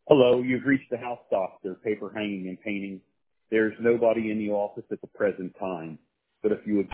Hello, you've reached the house doctor, paper hanging and painting. There's nobody in the office at the present time, but if you would